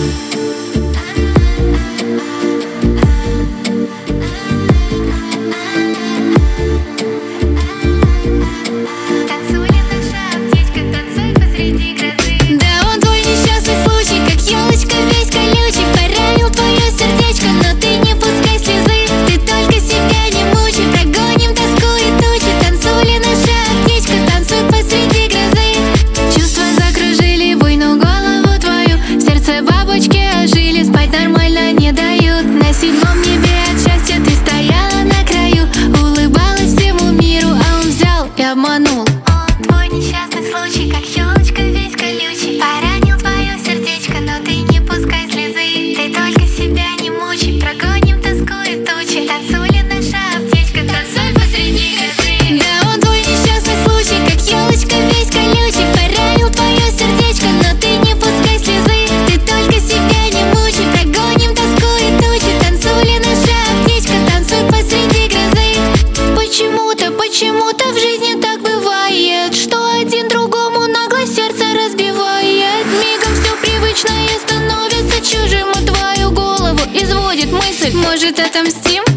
Обманул. Он твой несчастный случай, как елочка весь колючий. Поранил твое сердечко, но ты не пускай слезы. Ты только себя не мучай, прогоним тоску и тучи. Танцули наша аптечка, танцуй посреди грозы. Да, он твой несчастный случай, как елочка весь колючий. Поранил твое сердечко, но ты не пускай слезы. Ты только себя не мучай, прогоним тоску и тучи. Танцули наша аптечка, танцуй посреди грозы. Почему-то в жизни так бывает, что один другому нагло сердце разбивает. Мигом все привычное становится чужим, а твою голову изводит мысль: может, отомстим?